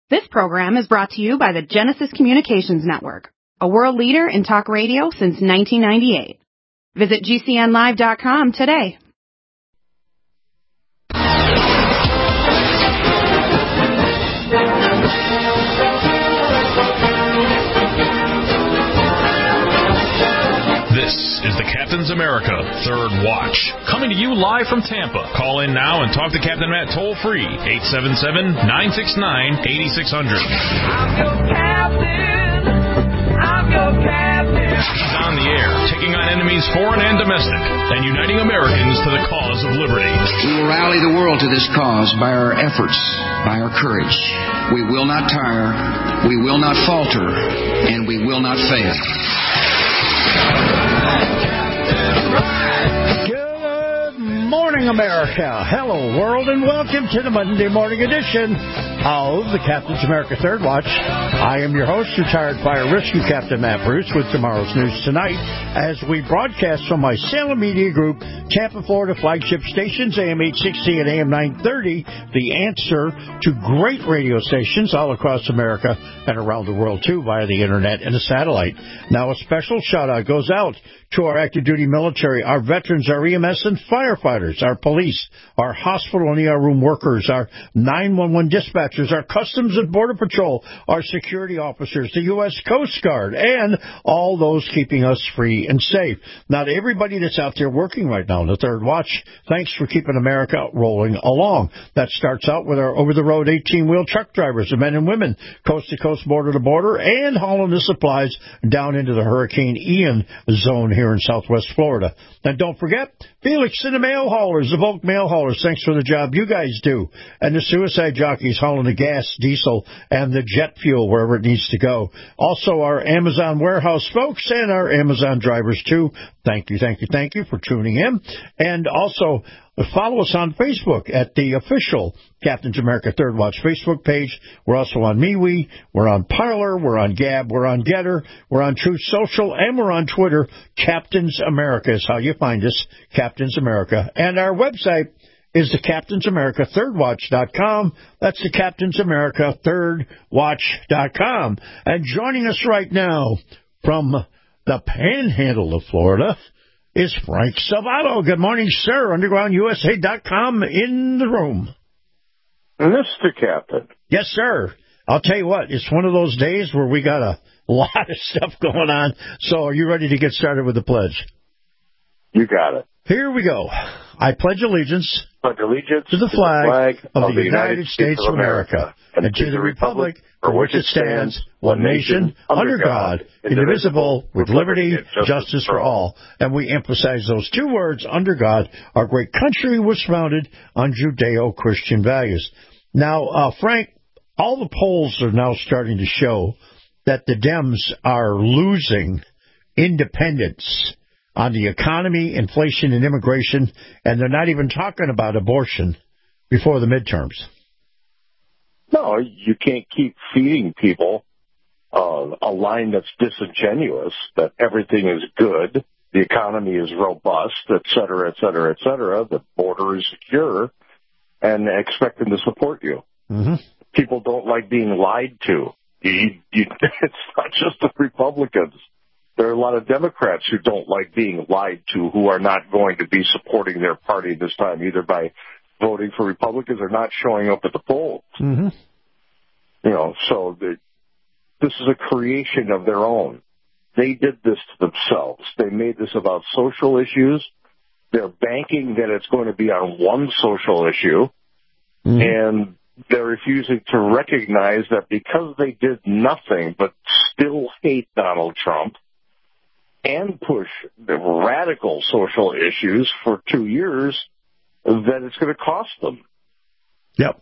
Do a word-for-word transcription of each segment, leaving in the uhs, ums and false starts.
This program is brought to you by the Genesis Communications Network, a world leader in talk radio since nineteen ninety-eight. Visit G C N live dot com today. This is the Captain's America Third Watch, coming to you live from Tampa. Call in now and talk to Captain Matt toll-free, eight seven seven, nine six nine, eight six zero zero. I'm your captain. I'm your captain. He's on the air, taking on enemies foreign and domestic, and uniting Americans to the cause of liberty. We will rally the world to this cause by our efforts, by our courage. We will not tire, we will not falter, and we will not fail. Good morning, America. Hello, world, and welcome to the Monday morning edition of the Captain's America Third Watch. I am your host, retired Fire Rescue Captain Matt Bruce, with tomorrow's news tonight as we broadcast from my Salem Media Group, Tampa, Florida flagship stations, A M eight sixty and A M nine thirty, the answer to great radio stations all across America and around the world, too, via the internet and the satellite. Now, a special shout-out goes out to our active duty military, our veterans, our E M S and firefighters, our police, our hospital and E R room workers, our nine one one dispatchers, our Customs and Border Patrol, our security officers, the U S Coast Guard, and all those keeping us free and safe. Not everybody that's out there working right now in the Third Watch, thanks for keeping America rolling along. That starts out with our over-the-road eighteen-wheel truck drivers, the men and women, coast-to-coast, border-to-border, and hauling the supplies down into the Hurricane Ian zone here in Southwest Florida. And don't forget, Felix and the mail haulers, the bulk mail haulers, thanks for the job you guys do. And the suicide jockeys hauling the gas, diesel, and the jet fuel wherever it needs to go. Also, our Amazon warehouse folks and our Amazon drivers, too. Thank you, thank you, thank you for tuning in. And also, follow us on Facebook at the official Captain's America Third Watch Facebook page. We're also on MeWe, we're on Parler, we're on Gab, we're on Getter, we're on Truth Social, and we're on Twitter. Captain's America is how you find us, Captain's America. And our website is the Captain's America Third Watch dot com. That's the Captain's America Third Watch dot com. And joining us right now from the Panhandle of Florida is Frank Salvato. Good morning, sir. Underground U S A dot com in the room. Mister Captain. Yes, sir. I'll tell you what, it's one of those days where we got a lot of stuff going on. So are you ready to get started with the pledge? You got it. Here we go. I pledge allegiance, pledge allegiance to the flag, to the flag of, of the United, United States of America, and, and to the republic for which it stands, one nation, under God, indivisible, with liberty and justice for all. And we emphasize those two words, under God. Our great country was founded on Judeo-Christian values. Now, uh, Frank, all the polls are now starting to show that the Dems are losing independence on the economy, inflation, and immigration, and they're not even talking about abortion before the midterms. No, you can't keep feeding people uh, a line that's disingenuous, that everything is good, the economy is robust, et cetera, et cetera, et cetera, the border is secure, and expect them to support you. Mm-hmm. People don't like being lied to. You, you, it's not just the Republicans. There are a lot of Democrats who don't like being lied to, who are not going to be supporting their party this time, either by voting for Republicans or not showing up at the polls. Mm-hmm. You know, so the, this is a creation of their own. They did this to themselves. They made this about social issues. They're banking that it's going to be on one social issue, mm-hmm. and they're refusing to recognize that because they did nothing but still hate Donald Trump and push the radical social issues for two years, that it's going to cost them. Yep.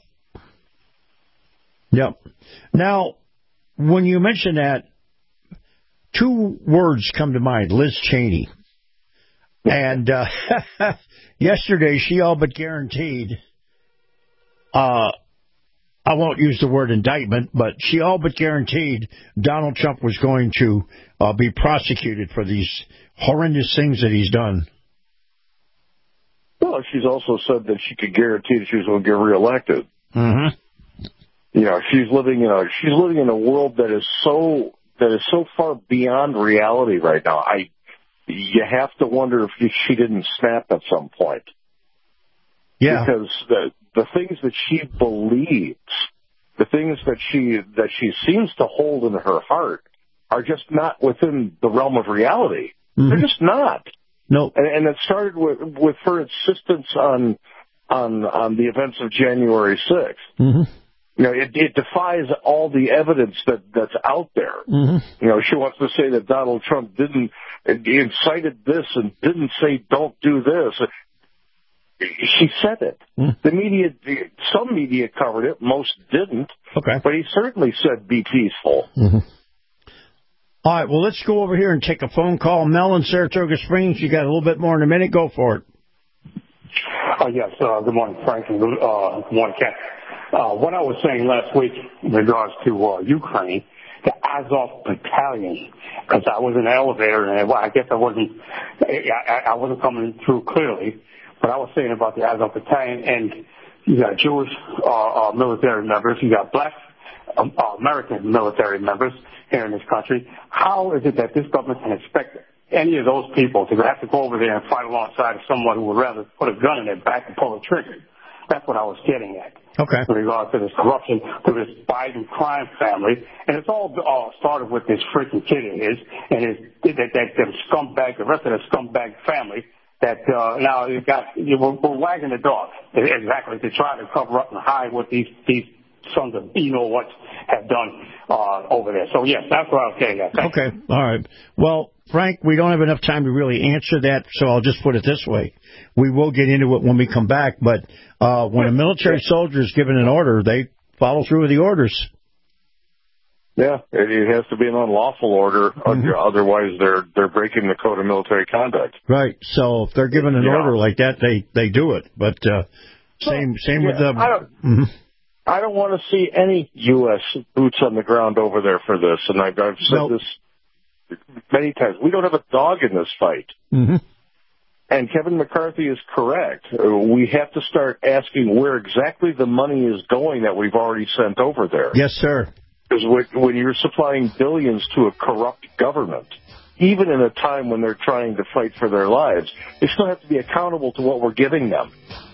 Yep. Now, when you mention that, two words come to mind, Liz Cheney. And uh, yesterday, she all but guaranteed, uh, I won't use the word indictment, but she all but guaranteed Donald Trump was going to uh, be prosecuted for these horrendous things that he's done. Well, she's also said that she could guarantee that she was going to get reelected. Mm-hmm. You know, she's living in a she's living in a world that is so that is so far beyond reality right now. I you have to wonder if she didn't snap at some point. Yeah, because the the things that she believes, the things that she that she seems to hold in her heart, are just not within the realm of reality. Mm-hmm. They're just not. No, and, and it started with with her insistence on on on the events of January sixth. Mm-hmm. You know, it, it defies all the evidence that, that's out there. Mm-hmm. You know, she wants to say that Donald Trump didn't incited this and didn't say don't do this. She said it. Mm-hmm. The media, some media covered it, most didn't. Okay, but he certainly said be peaceful. Mm-hmm. All right, well, let's go over here and take a phone call. Mel in Saratoga Springs, you got a little bit more in a minute. Go for it. Uh, yes, uh, good morning, Frank, and good, uh, good morning, Ken. Uh, what I was saying last week in regards to uh, Ukraine, the Azov Battalion, because I was in the elevator and I guess I wasn't, I, I wasn't coming through clearly, but I was saying about the Azov Battalion, and you got Jewish uh, uh, military members, you got black um, uh, American military members here in this country. How is it that this government can expect any of those people to have to go over there and fight alongside of someone who would rather put a gun in their back and pull a trigger? That's what I was getting at. Okay. In regard to this corruption, to this Biden crime family. And it's all uh, started with this freaking kid of his and his, that, that, that scumbag, the rest of the scumbag family that uh, now you got, you we're, we're wagging the dog, exactly, to try to cover up and hide what these, these sons of you know what have done uh, over there. So, yes, that's what I was getting at. Thank okay. you. All right. Well, Frank, we don't have enough time to really answer that, so I'll just put it this way. We will get into it when we come back, but uh, when a military soldier is given an order, they follow through with the orders. Yeah, it, it has to be an unlawful order, mm-hmm. otherwise they're they're breaking the code of military conduct. Right, so if they're given an yeah. order like that, they, they do it. But uh, same well, same yeah, with the... I don't, mm-hmm. I don't want to see any U S boots on the ground over there for this, and I've, I've said nope. this many times. We don't have a dog in this fight. Mm-hmm. And Kevin McCarthy is correct. We have to start asking where exactly the money is going that we've already sent over there. Yes, sir. Because when you're supplying billions to a corrupt government, even in a time when they're trying to fight for their lives, they still have to be accountable to what we're giving them.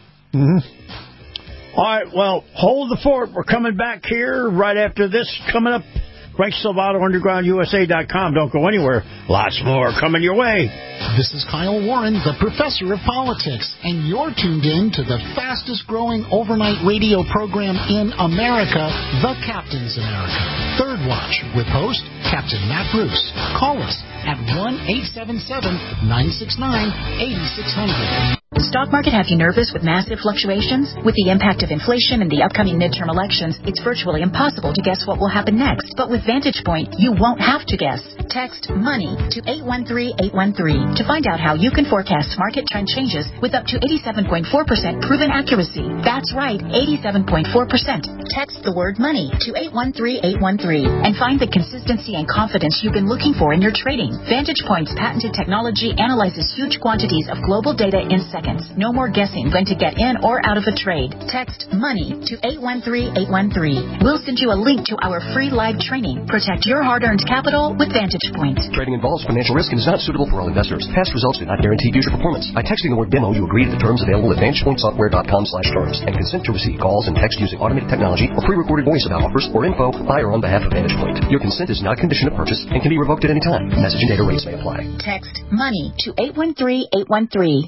Mm-hmm. All right, well, hold the fort. We're coming back here right after this. Coming up, Frank Salvato, underground U S A dot com. Don't go anywhere. Lots more coming your way. This is Kyle Warren, the professor of politics, and you're tuned in to the fastest-growing overnight radio program in America, The Captain's America. Third Watch with host Captain Matt Bruce. Call us at one eight seven seven, nine six nine, eight six zero zero. The stock market have you nervous with massive fluctuations? With the impact of inflation and the upcoming midterm elections, it's virtually impossible to guess what will happen next. But with Vantage Point, you won't have to guess. Text MONEY to eight one three eight one three to find out how you can forecast market trend changes with up to eighty-seven point four percent proven accuracy. That's right, eighty-seven point four percent. Text the word MONEY to eight one three eight one three and find the consistency and confidence you've been looking for in your trading. Vantage Point's patented technology analyzes huge quantities of global data in seconds. No more guessing when to get in or out of a trade. Text MONEY to eight one three eight one three. We'll send you a link to our free live training. Protect your hard-earned capital with Vantage Point. Trading involves financial risk and is not suitable for all investors. Past results do not guarantee future performance. By texting the word demo, you agree to the terms available at vantage point software dot com slash terms and consent to receive calls and text using automated technology or pre-recorded voice about offers or info by or on behalf of Vantage Point. Your consent is not a condition of purchase and can be revoked at any time. Message and data rates may apply. Text MONEY to eight one three eight one three.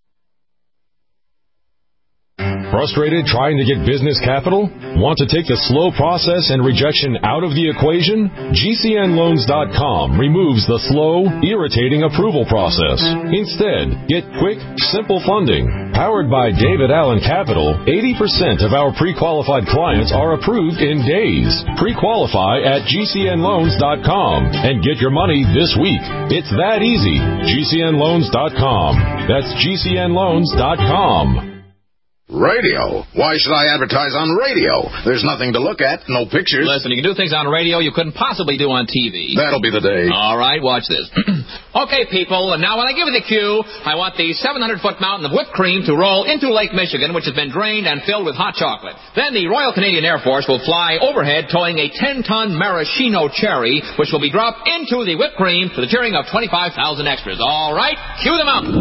Frustrated trying to get business capital? Want to take the slow process and rejection out of the equation? G C N loans dot com removes the slow, irritating approval process. Instead, get quick, simple funding. Powered by David Allen Capital, eighty percent of our pre-qualified clients are approved in days. Pre-qualify at G C N loans dot com and get your money this week. It's that easy. G C N loans dot com. That's G C N loans dot com. Radio? Why should I advertise on radio? There's nothing to look at, no pictures. Listen, you can do things on radio you couldn't possibly do on T V. That'll be the day. All right, watch this. Okay, people, and now when I give you the cue, I want the seven hundred foot mountain of whipped cream to roll into Lake Michigan, which has been drained and filled with hot chocolate. Then the Royal Canadian Air Force will fly overhead towing a ten ton maraschino cherry, which will be dropped into the whipped cream to the cheering of twenty-five thousand extras. All right, cue them up.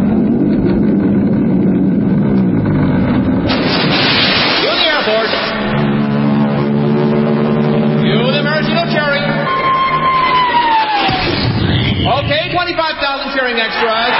Okay, twenty-five thousand cheering extras.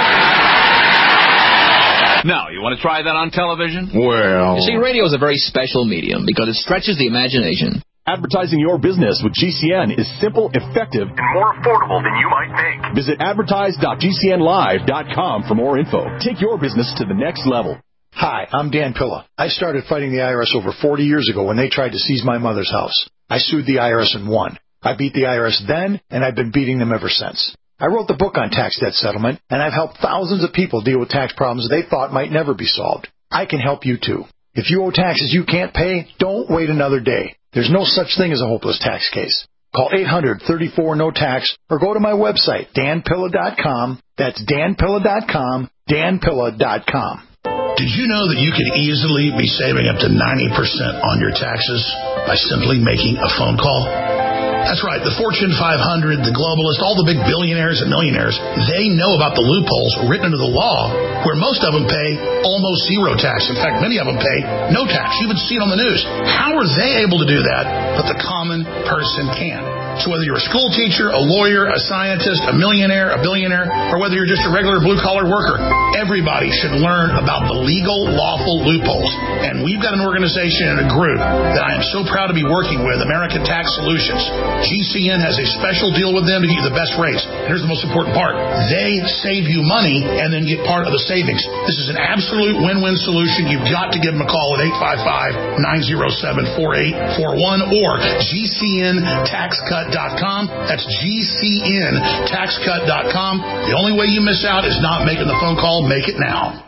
Now, you want to try that on television? Well... You see, radio is a very special medium because it stretches the imagination. Advertising your business with G C N is simple, effective, and more affordable than you might think. Visit advertise dot G C N live dot com for more info. Take your business to the next level. Hi, I'm Dan Pilla. I started fighting the I R S over forty years ago when they tried to seize my mother's house. I sued the I R S and won. I beat the I R S then, and I've been beating them ever since. I wrote the book on tax debt settlement, and I've helped thousands of people deal with tax problems they thought might never be solved. I can help you, too. If you owe taxes you can't pay, don't wait another day. There's no such thing as a hopeless tax case. Call eight hundred, thirty-four, no tax or go to my website, dan pilla dot com. That's dan pilla dot com, dan pilla dot com. Did you know that you could easily be saving up to ninety percent on your taxes by simply making a phone call? That's right. The Fortune five hundred, the globalists, all the big billionaires and millionaires, they know about the loopholes written into the law where most of them pay almost zero tax. In fact, many of them pay no tax. You even see it on the news. How are they able to do that, but the common person can? So whether you're a school teacher, a lawyer, a scientist, a millionaire, a billionaire, or whether you're just a regular blue-collar worker, everybody should learn about the legal, lawful loopholes. And we've got an organization and a group that I am so proud to be working with, American Tax Solutions. G C N has a special deal with them to get you the best rates. And here's the most important part. They save you money and then get part of the savings. This is an absolute win-win solution. You've got to give them a call at eight five five, nine oh seven, four eight four one or G C N tax cut dot com. That's G C N tax cut dot com. The only way you miss out is not making the phone call. Make it now.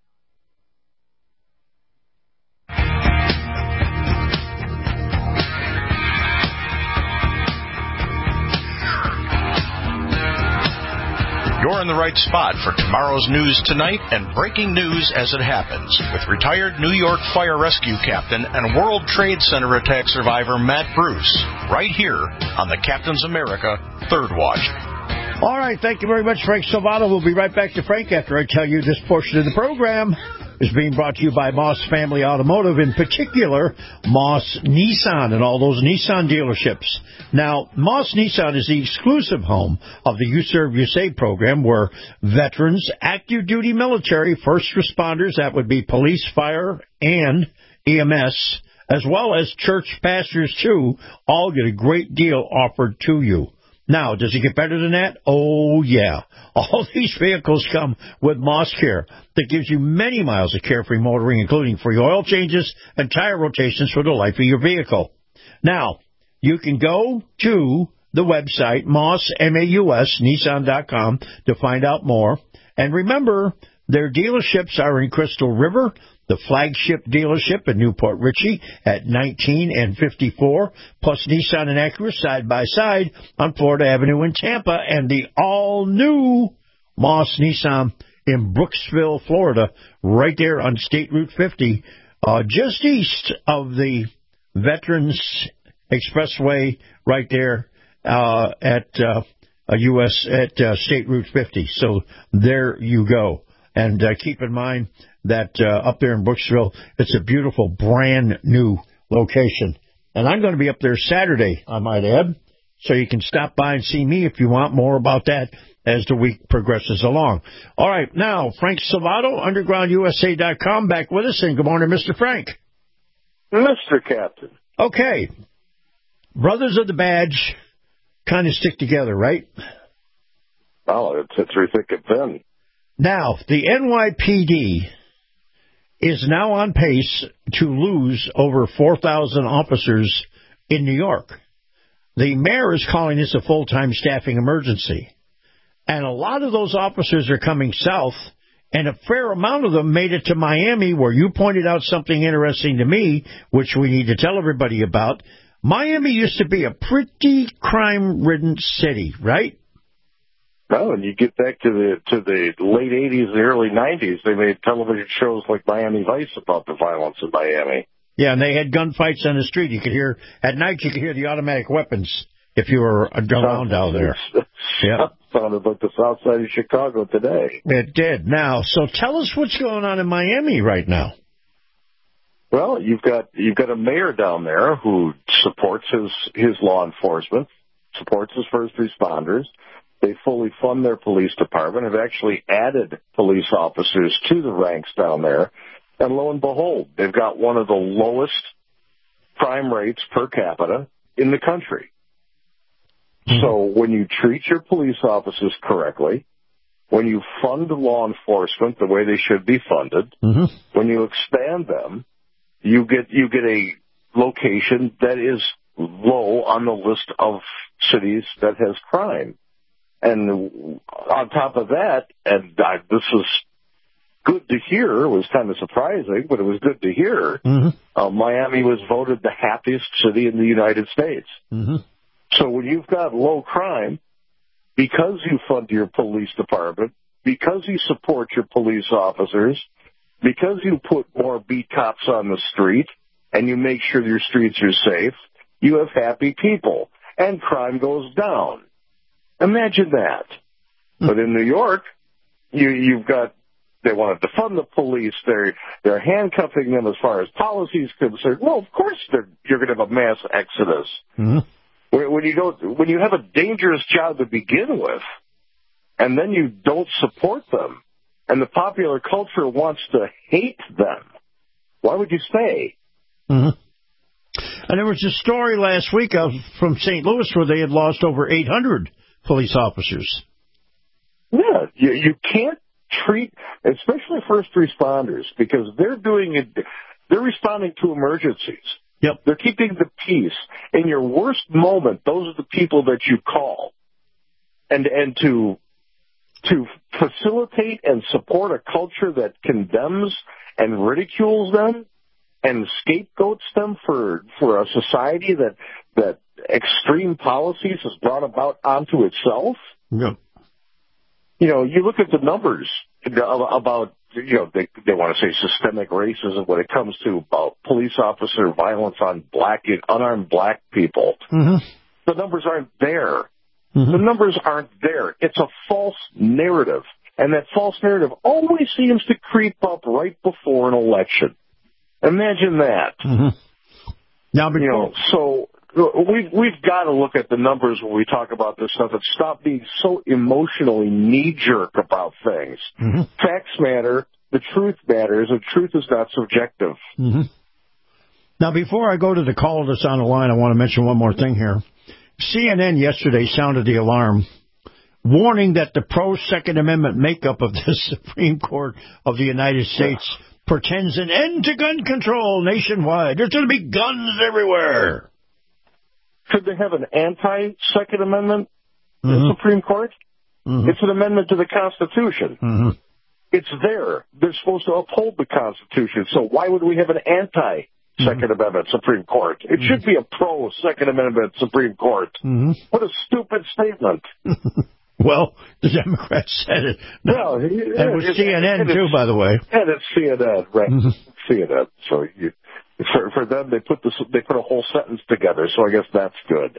You're in the right spot for tomorrow's news tonight and breaking news as it happens with retired New York Fire Rescue Captain and World Trade Center attack survivor Matt Bruce, right here on the Captain's America Third Watch. All right, thank you very much, Frank Salvato. We'll be right back to Frank after I tell you this portion of the program is being brought to you by Moss Family Automotive, in particular, Moss Nissan and all those Nissan dealerships. Now, Moss Nissan is the exclusive home of the You Serve, You Save program, where veterans, active duty military, first responders, that would be police, fire, and E M S, as well as church pastors, too, all get a great deal offered to you. Now, does it get better than that? Oh, yeah. All these vehicles come with Moss Care that gives you many miles of carefree motoring, including free oil changes and tire rotations for the life of your vehicle. Now, you can go to the website, Moss, M A U S, Nissan dot com, to find out more. And remember, their dealerships are in Crystal River, the flagship dealership in Newport Richey at nineteen and fifty-four, plus Nissan and Acura side by side on Florida Avenue in Tampa, and the all-new Moss Nissan in Brooksville, Florida, right there on State Route fifty, uh, just east of the Veterans Expressway, right there uh, at uh, a U S at uh, State Route fifty. So there you go. And uh, keep in mind that uh, up there in Brooksville, it's a beautiful, brand-new location. And I'm going to be up there Saturday, I might add, so you can stop by and see me if you want more about that as the week progresses along. All right, now, Frank Salvato, underground U S A dot com, back with us. And good morning, Mister Frank. Mister Captain. Okay. Brothers of the Badge kind of stick together, right? Well, it's, it's very thick and thin. Now, the N Y P D is now on pace to lose over four thousand officers in New York. The mayor is calling this a full-time staffing emergency. And a lot of those officers are coming south And a fair amount of them made it to Miami, where you pointed out something interesting to me, which we need to tell everybody about. Miami used to be a pretty crime-ridden city, right? No, and you get back to the to the late eighties and early nineties, they made television shows like Miami Vice about the violence in Miami. Yeah, and they had gunfights on the street. You could hear, at night you could hear the automatic weapons if you were around down there. Yeah. Sounded like the south side of Chicago today. It did. Now, so tell us what's going on in Miami right now. Well, you've got you've got a mayor down there who supports his, his law enforcement, supports his first responders. They fully fund their police department, have actually added police officers to the ranks down there. And lo and behold, they've got one of the lowest crime rates per capita in the country. Mm-hmm. So when you treat your police officers correctly, when you fund law enforcement the way they should be funded, mm-hmm. when you expand them, you get you get a location that is low on the list of cities that has crime. And on top of that, and I, this is good to hear, it was kind of surprising, but it was good to hear, mm-hmm. uh, Miami was voted the happiest city in the United States. Mm-hmm. So when you've got low crime, because you fund your police department, because you support your police officers, because you put more beat cops on the street, and you make sure your streets are safe, you have happy people, and crime goes down. Imagine that. Mm-hmm. But in New York, you, you've got, they want to defund the police, they're, they're handcuffing them as far as policy is concerned. Well, of course they're, you're going to have a mass exodus. Mm-hmm. When you don't, when you have a dangerous job to begin with, and then you don't support them, and the popular culture wants to hate them, why would you stay? Mm-hmm. And there was a story last week of, from Saint Louis where they had lost over eight hundred police officers. Yeah, you, you can't treat, especially first responders, because they're doing it, they're responding to emergencies. Yep. They're keeping the peace. In your worst moment, those are the people that you call. And and to to facilitate and support a culture that condemns and ridicules them and scapegoats them for, for a society that, that extreme policies has brought about onto itself. Yep. You know, you look at the numbers about, you know, they they want to say systemic racism when it comes to about police officer violence on black, unarmed black people. Mm-hmm. The numbers aren't there. Mm-hmm. The numbers aren't there. It's a false narrative. And that false narrative always seems to creep up right before an election. Imagine that. Mm-hmm. Now, before- you know, so we've, we've got to look at the numbers when we talk about this stuff and stop being so emotionally knee-jerk about things. Mm-hmm. Facts matter. The truth matters. And truth is not subjective. Mm-hmm. Now, before I go to the caller that's on the line, I want to mention one more thing here. C N N yesterday sounded the alarm, warning that the pro-Second Amendment makeup of the Supreme Court of the United States yeah. portends an end to gun control nationwide. There's going to be guns everywhere. Could they have an anti-Second Amendment mm-hmm. Supreme Court? Mm-hmm. It's an amendment to the Constitution. Mm-hmm. It's there. They're supposed to uphold the Constitution. So why would we have an anti Second mm-hmm. Amendment Supreme Court? It mm-hmm. should be a pro-Second Amendment Supreme Court. Mm-hmm. What a stupid statement. Well, the Democrats said it. Well, and it was C N N, too, by the way. And it's C N N, right. Mm-hmm. C N N. So you, for, for them, they put, this, they put a whole sentence together, so I guess that's good.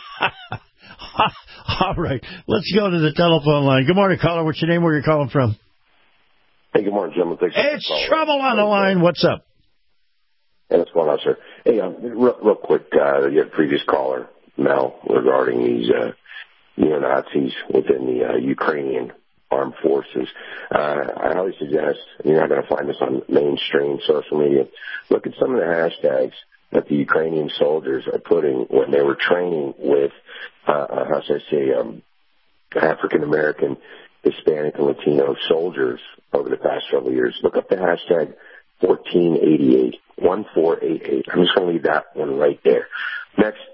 All right. Let's go to the telephone line. Good morning, caller. What's your name? Where are you calling from? Hey, good morning, gentlemen. Thanks it's trouble on the line. What's up? Hey, what's going on, sir? Hey, um, real, real quick, uh, you had a previous caller, Mel, regarding these uh, neo-Nazis within the uh, Ukrainian armed forces. Uh, I always suggest, you're not going to find this on mainstream social media, look at some of the hashtags that the Ukrainian soldiers are putting when they were training with, uh, how should I say, um, African-American, Hispanic, and Latino soldiers over the past several years. Look up the hashtag fourteen eighty-eight, one four eight eight. I'm just going to leave that one right there. Next, let's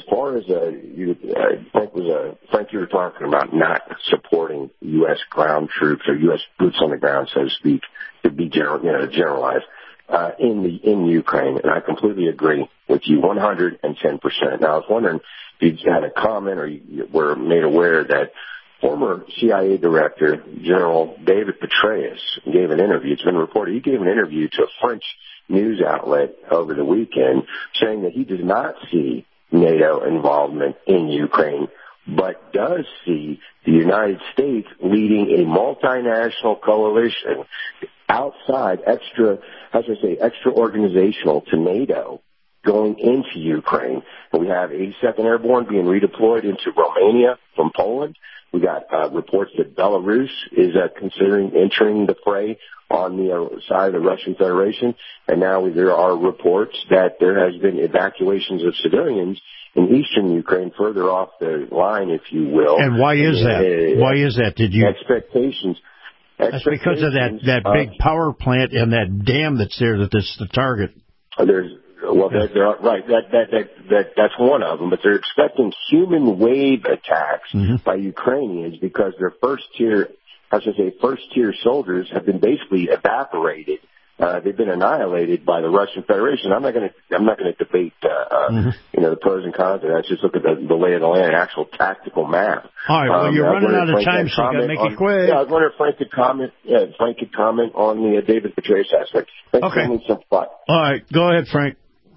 far as uh, you, uh, Frank was uh, Frank, you were talking about not supporting U S ground troops or U S boots on the ground, so to speak, to be general, you know, generalized uh, in the in Ukraine, and I completely agree with you, one hundred ten percent. Now, I was wondering if you had a comment or you were made aware that former C I A Director General David Petraeus gave an interview. It's been reported he gave an interview to a French news outlet over the weekend saying that he does not see NATO involvement in Ukraine, but does see the United States leading a multinational coalition outside, extra, how should I say, extra organizational to NATO going into Ukraine. And we have eighty-second Airborne being redeployed into Romania from Poland. We got uh, reports that Belarus is uh, considering entering the fray on the uh, side of the Russian Federation. And now there are reports that there has been evacuations of civilians in eastern Ukraine, further off the line, if you will. And why is that? Uh, why is that? Did you expectations? That's because of that that big uh, power plant and that dam that's there that is the target. There's well, they're, they're, right. That, that that that that's one of them. But they're expecting human wave attacks mm-hmm. by Ukrainians because their first tier, I should say, first tier soldiers have been basically evaporated. Uh, they've been annihilated by the Russian Federation. I'm not going to I'm not going to debate uh, uh, mm-hmm. you know the pros and cons of that. Just look at the, the lay of the land, actual tactical math. All right. Well, um, you're running out of time, so you got to make on, it quick. Yeah, I was wondering if Frank could comment. Yeah, Frank could comment on the uh, David Petraeus aspect. Thanks okay. for some thought. All right. Go ahead, Frank.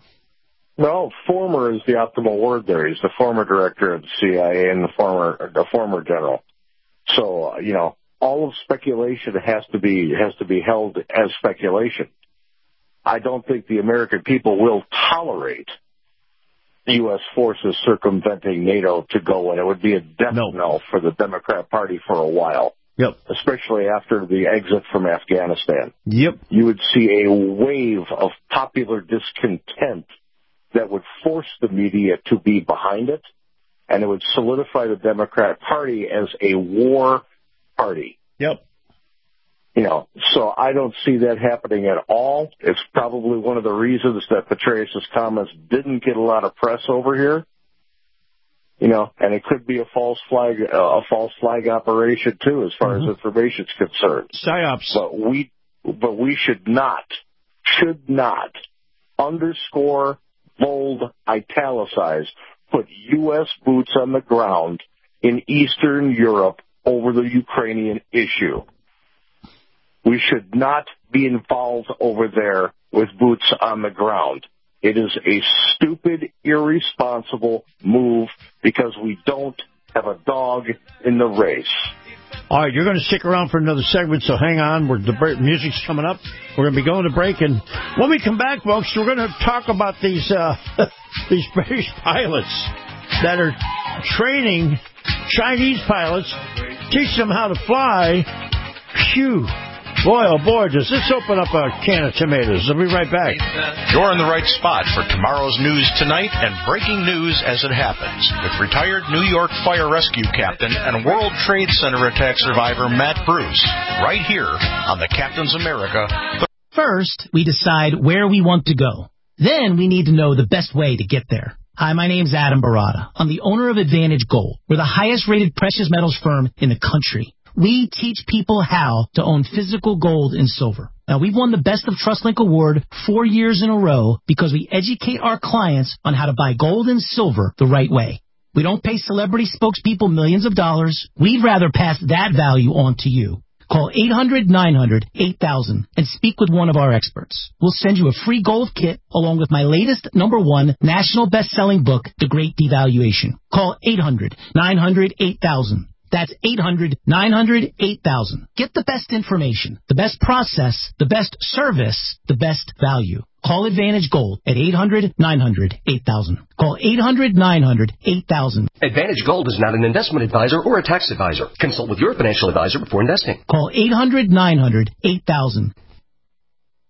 No, former is the optimal word there. He's the former director of the C I A and the former the former general. So, you know, all of speculation has to be has to be held as speculation. I don't think the American people will tolerate U S forces circumventing NATO to go in. It would be a death no. knell for the Democrat Party for a while. Yep. Especially after the exit from Afghanistan. Yep. You would see a wave of popular discontent that would force the media to be behind it, and it would solidify the Democrat Party as a war party. Yep. You know, so I don't see that happening at all. It's probably one of the reasons that Petraeus' comments didn't get a lot of press over here. You know, and it could be a false flag, uh, a false flag operation too, as far mm-hmm. as information's concerned. Psyops. But we, but we should not, should not underscore, bold, italicize, put U S boots on the ground in Eastern Europe over the Ukrainian issue. We should not be involved over there with boots on the ground. It is a stupid, irresponsible move because we don't have a dog in the race. All right, you're going to stick around for another segment, so hang on. We're, the break, music's coming up. We're going to be going to break, and when we come back, folks, we're going to talk about these uh, these British pilots that are training Chinese pilots, teach them how to fly. Phew. Boy, oh boy, does this open up a can of tomatoes. I'll be right back. You're in the right spot for tomorrow's news tonight and breaking news as it happens with retired New York Fire Rescue Captain and World Trade Center attack survivor Matt Bruce, right here on the Captain's America. First, we decide where we want to go. Then we need to know the best way to get there. Hi, my name's Adam Barada. I'm the owner of Advantage Gold. We're the highest-rated precious metals firm in the country. We teach people how to own physical gold and silver. Now, we've won the Best of TrustLink Award four years in a row because we educate our clients on how to buy gold and silver the right way. We don't pay celebrity spokespeople millions of dollars. We'd rather pass that value on to you. Call eight hundred nine hundred eight thousand and speak with one of our experts. We'll send you a free gold kit along with my latest number one national best-selling book, The Great Devaluation. Call eight hundred nine hundred eight thousand. That's eight hundred nine hundred eight thousand. Get the best information, the best process, the best service, the best value. Call Advantage Gold at eight hundred nine hundred eight thousand. Call eight hundred nine hundred eight thousand. Advantage Gold is not an investment advisor or a tax advisor. Consult with your financial advisor before investing. Call eight hundred nine hundred eight thousand.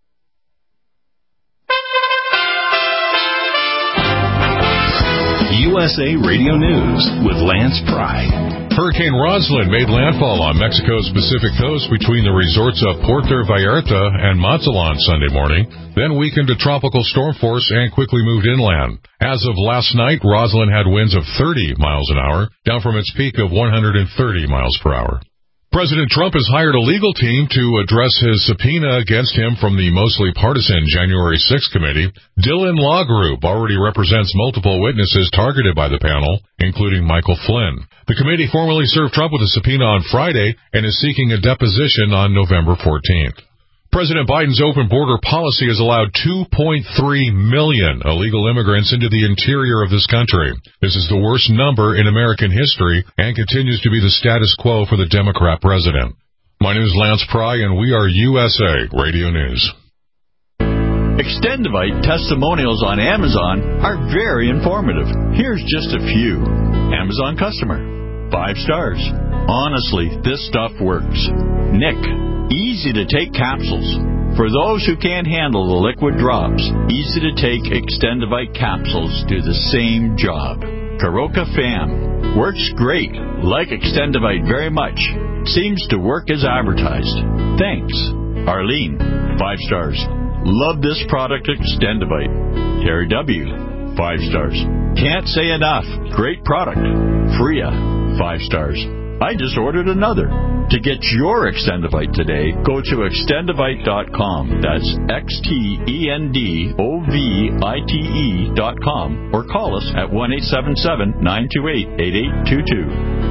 U S A Radio News with Lance Pry. Hurricane Rosalind made landfall on Mexico's Pacific coast between the resorts of Puerto Vallarta and Mazatlan Sunday morning, then weakened to tropical storm force and quickly moved inland. As of last night, Rosalind had winds of thirty miles an hour, down from its peak of one hundred thirty miles per hour. President Trump has hired a legal team to address his subpoena against him from the mostly partisan January sixth committee. Dillon Law Group already represents multiple witnesses targeted by the panel, including Michael Flynn. The committee formally served Trump with a subpoena on Friday and is seeking a deposition on November fourteenth. President Biden's open border policy has allowed two point three million illegal immigrants into the interior of this country. This is the worst number in American history and continues to be the status quo for the Democrat president. My name is Lance Pry, and we are U S A Radio News. Extendivite testimonials on Amazon are very informative. Here's just a few. Amazon customer. Five stars. Honestly, this stuff works. Nick. Easy to take capsules. For those who can't handle the liquid drops, easy to take Extendivite capsules do the same job. Karoka Fam. Works great. Like Extendivite very much. Seems to work as advertised. Thanks. Arlene. Five stars. Love this product Extendivite. Terry W. Five stars. Can't say enough. Great product. Freya. Five stars. I just ordered another. To get your Extendivite today, go to extendivite dot com. That's X T E N D O V I T E dot com. Or call us at one eight seven seven, nine two eight, eight eight two two.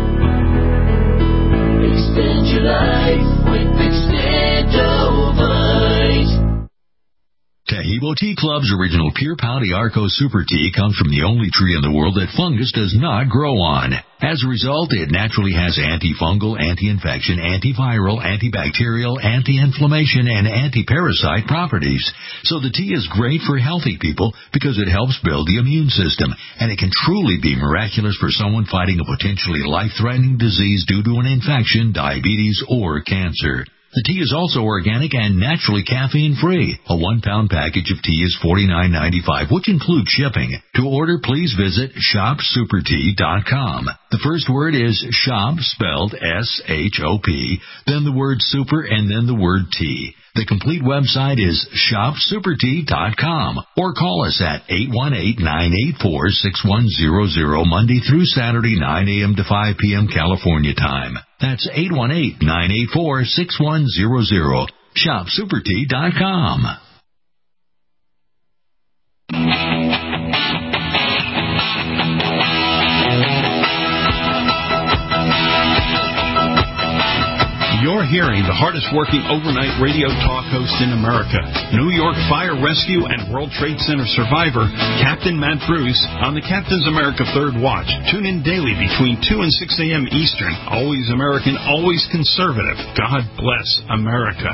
Extend your life with Extendivite. Tahibo Tea Club's original Pure Pau d'Arco Super Tea comes from the only tree in the world that fungus does not grow on. As a result, it naturally has antifungal, anti-infection, antiviral, antibacterial, anti-inflammation, and anti-parasite properties. So the tea is great for healthy people because it helps build the immune system, and it can truly be miraculous for someone fighting a potentially life-threatening disease due to an infection, diabetes, or cancer. The tea is also organic and naturally caffeine-free. A one-pound package of tea is forty-nine ninety-five, which includes shipping. To order, please visit shop super tea dot com. The first word is shop, spelled S H O P, then the word super, and then the word tea. The complete website is shop super tea dot com, or call us at eight one eight, nine eight four, six one zero zero Monday through Saturday, nine a.m. to five p.m. California time. That's eight one eight, nine eight four, six one zero zero. shop super tea dot com. You're hearing the hardest-working overnight radio talk host in America, New York Fire Rescue and World Trade Center survivor, Captain Matt Bruce, on the Captain's America Third Watch. Tune in daily between two and six a.m. Eastern. Always American, always conservative. God bless America.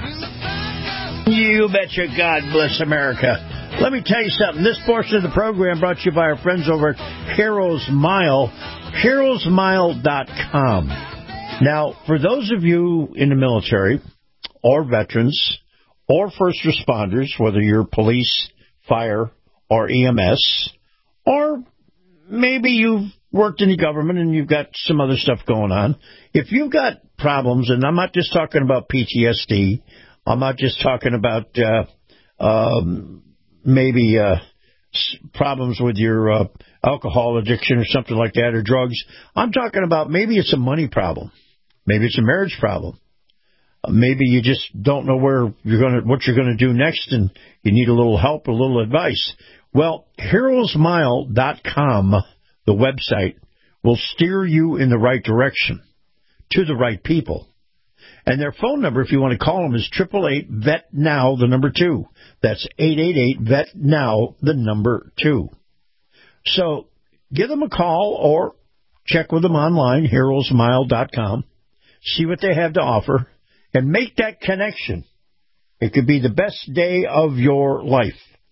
You betcha God bless America. Let me tell you something. This portion of the program brought to you by our friends over at Heroes Mile, heroes mile dot com. Now, for those of you in the military or veterans or first responders, whether you're police, fire, or E M S, or maybe you've worked in the government and you've got some other stuff going on, if you've got problems, and I'm not just talking about P T S D, I'm not just talking about uh, um, maybe uh, problems with your uh, alcohol addiction or something like that, or drugs. I'm talking about maybe it's a money problem. Maybe it's a marriage problem. Uh, maybe you just don't know where you're going to, what you're going to do next, and you need a little help, a little advice. Well, heroes mile dot com, the website, will steer you in the right direction to the right people. And their phone number, if you want to call them, is eight eight eight, V E T, NOW, the number two. That's eight eight eight, V E T, NOW, the number two. So give them a call or check with them online, heroes mile dot com. See what they have to offer, and make that connection. It could be the best day of your life.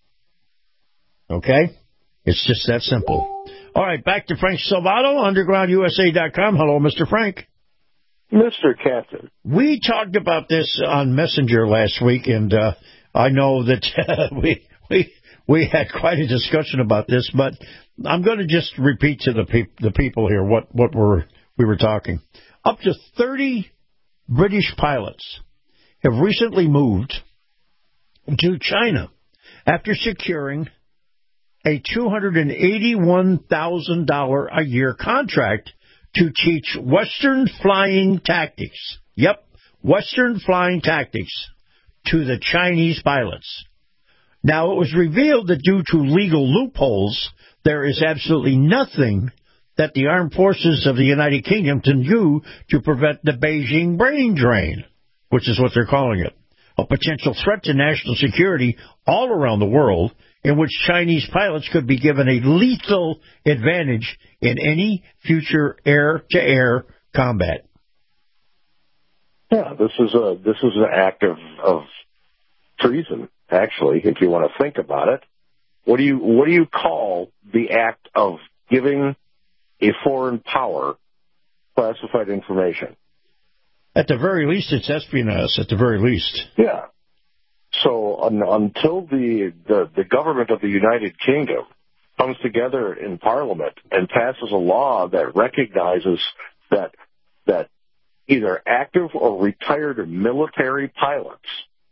Okay? It's just that simple. All right, back to Frank Salvato, underground U S A dot com. Hello, Mister Frank. Mister Captain. We talked about this on Messenger last week, and uh, I know that uh, we we we had quite a discussion about this, but I'm going to just repeat to the, peop- the people here what, what we're, we were talking. Up to thirty British pilots have recently moved to China after securing a two hundred eighty-one thousand dollars a year contract to teach Western flying tactics. Yep, Western flying tactics to the Chinese pilots. Now, it was revealed that due to legal loopholes, there is absolutely nothing that the armed forces of the United Kingdom can do to prevent the Beijing brain drain, which is what they're calling it, a potential threat to national security all around the world, in which Chinese pilots could be given a lethal advantage in any future air-to-air combat. Yeah, this is a this is an act of, of treason, actually, if you want to think about it. What do you what do you call the act of giving a foreign power classified information? At the very least, it's espionage, at the very least. Yeah. So un, until the, the, the government of the United Kingdom comes together in Parliament and passes a law that recognizes that that either active or retired military pilots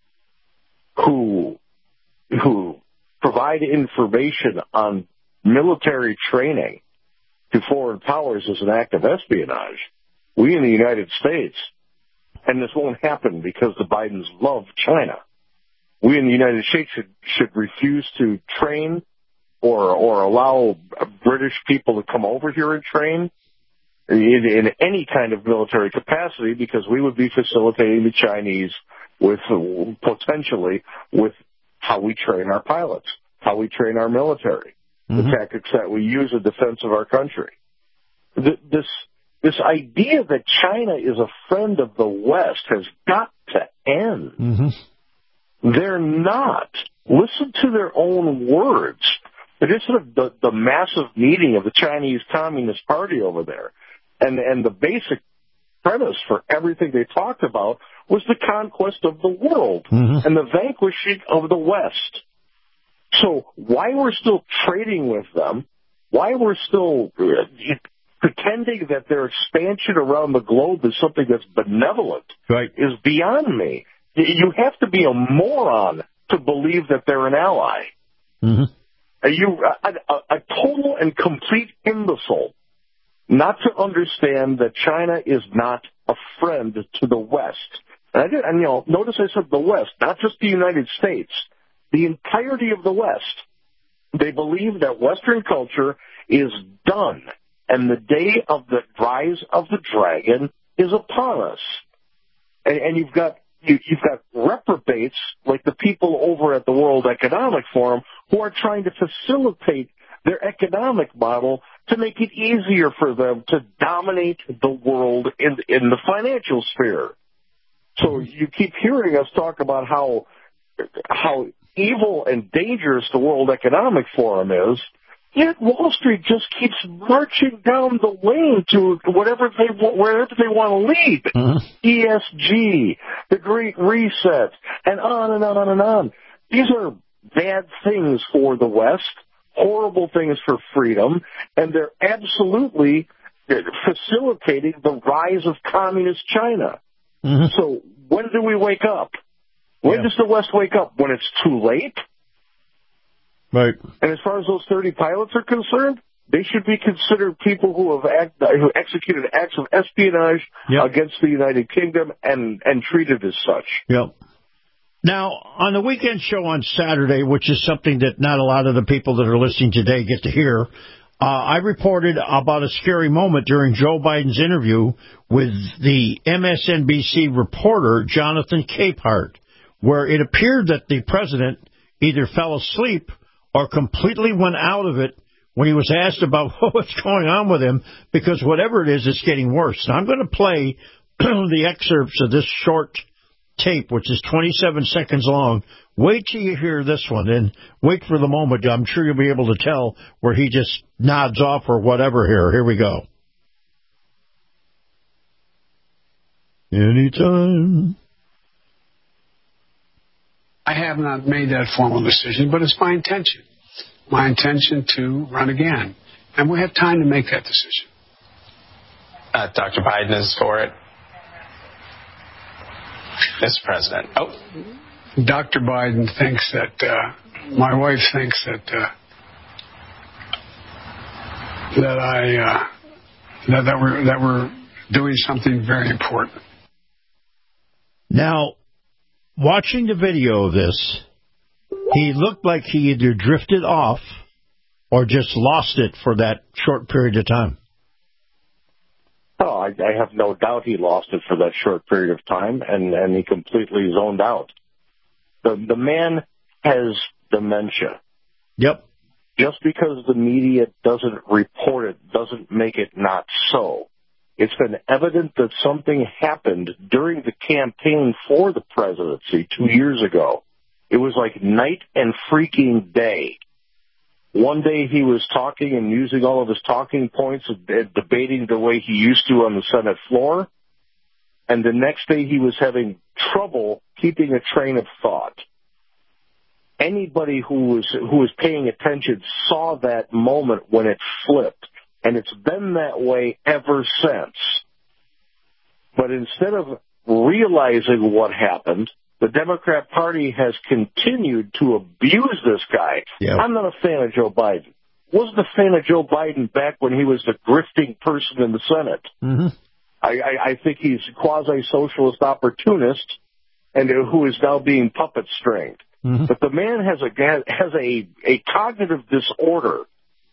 who who provide information on military training to foreign powers as an act of espionage, we in the United States, and this won't happen because the Bidens love China, we in the United States should, should refuse to train or or allow British people to come over here and train in, in any kind of military capacity, because we would be facilitating the Chinese with potentially with how we train our pilots, how we train our military, mm-hmm. the tactics that we use in defense of our country. This this idea that China is a friend of the West has got to end. Mm-hmm. They're not. Listen to their own words. It is sort of the, the massive meeting of the Chinese Communist Party over there. And, and the basic premise for everything they talked about was the conquest of the world mm-hmm. and the vanquishing of the West. So why we're still trading with them, why we're still uh, pretending that their expansion around the globe is something that's benevolent right. is beyond me. You have to be a moron to believe that they're an ally. Mm-hmm. Are you a, a, a total and complete imbecile not to understand that China is not a friend to the West? And I did, and you know, notice I said the West, not just the United States, the entirety of the West. They believe that Western culture is done, and the day of the rise of the dragon is upon us. And, and you've got you, you've got reprobates like the people over at the World Economic Forum who are trying to facilitate their economic model to make it easier for them to dominate the world in, in the financial sphere. So you keep hearing us talk about how how evil and dangerous the World Economic Forum is, yet Wall Street just keeps marching down the lane to whatever they wherever they want to lead. Mm-hmm. E S G, the Great Reset, and on and on and on. These are bad things for the West, horrible things for freedom, and they're absolutely facilitating the rise of communist China. Mm-hmm. So when do we wake up? When yeah. does the West wake up? When it's too late? Right. And as far as those thirty pilots are concerned, they should be considered people who have act, who executed acts of espionage yep. against the United Kingdom and, and treated as such. Yep. Now, on the weekend show on Saturday, which is something that not a lot of the people that are listening today get to hear, uh, I reported about a scary moment during Joe Biden's interview with the M S N B C reporter Jonathan Capehart, where it appeared that the president either fell asleep or completely went out of it when he was asked about what's going on with him, because whatever it is, it's getting worse. Now, I'm going to play the excerpts of this short tape, which is twenty-seven seconds long. Wait till you hear this one, and wait for the moment. I'm sure you'll be able to tell where he just nods off or whatever here. Here we go. Anytime. I have not made that formal decision, but it's my intention. my intention to run again. And we have time to make that decision. Uh, Doctor Biden is for it. Mister President. Oh. Doctor Biden thinks that, uh, my wife thinks that, uh, that I, uh, that, that we're, that we're doing something very important. Now, watching the video of this, he looked like he either drifted off or just lost it for that short period of time. Oh, I, I have no doubt he lost it for that short period of time, and, and he completely zoned out. The the man has dementia. Yep. Just because the media doesn't report it doesn't make it not so. It's been evident that something happened during the campaign for the presidency two years ago. It was like night and freaking day. One day he was talking and using all of his talking points and debating the way he used to on the Senate floor. And the next day he was having trouble keeping a train of thought. Anybody who was who was paying attention saw that moment when it flipped. And it's been that way ever since. But instead of realizing what happened, the Democrat Party has continued to abuse this guy. Yep. I'm not a fan of Joe Biden. Wasn't a fan of Joe Biden back when he was the grifting person in the Senate. Mm-hmm. I, I, I think he's a quasi-socialist opportunist and who is now being puppet-stringed. Mm-hmm. But the man has a has a, a cognitive disorder.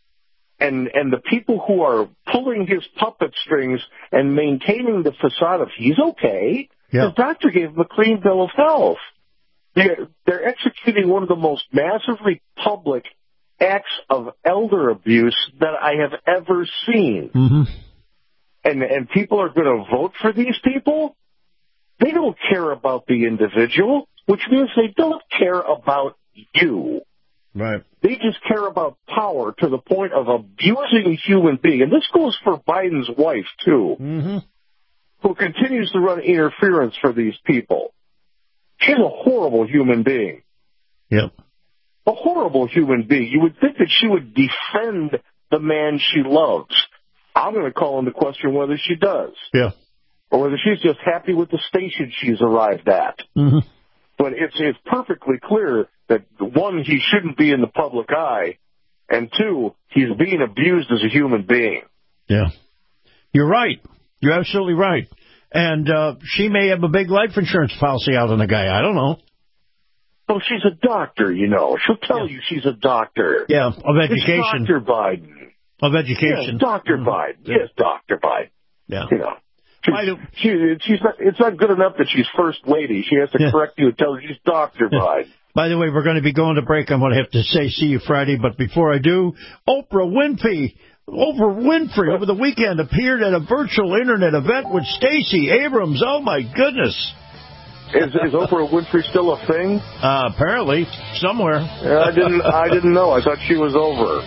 And and the people who are pulling his puppet strings and maintaining the facade of he's okay, yeah. His doctor gave him a clean bill of health. They're, they're executing one of the most massively public acts of elder abuse that I have ever seen. Mm-hmm. And and people are going to vote for these people? They don't care about the individual, which means they don't care about you. Right. They just care about power to the point of abusing a human being. And this goes for Biden's wife, too, mm-hmm. who continues to run interference for these people. She's a horrible human being. Yep. A horrible human being. You would think that she would defend the man she loves. I'm going to call into question whether she does. Yeah. Or whether she's just happy with the station she's arrived at. Mm-hmm. But it's it's perfectly clear that, one, he shouldn't be in the public eye, and two, he's being abused as a human being. Yeah. You're right. You're absolutely right. And uh, she may have a big life insurance policy out on the guy. I don't know. Well, she's a doctor, you know. She'll tell yeah. you she's a doctor. Yeah, of education. It's Doctor Biden. Of education. Yes, Doctor Mm-hmm. Biden. Yes, Doctor Biden. Yeah. You know. She's, she, she's not, it's not good enough that she's first lady. She has to yeah. correct you and tell you she's Doctor Yeah. Biden. By the way, we're going to be going to break. I'm going to have to say see you Friday. But before I do, Oprah Winfrey, Oprah Winfrey over the weekend appeared at a virtual internet event with Stacey Abrams. Oh, my goodness. Is, is Oprah Winfrey still a thing? Uh, apparently, somewhere. Yeah, I didn't. I didn't know. I thought she was over.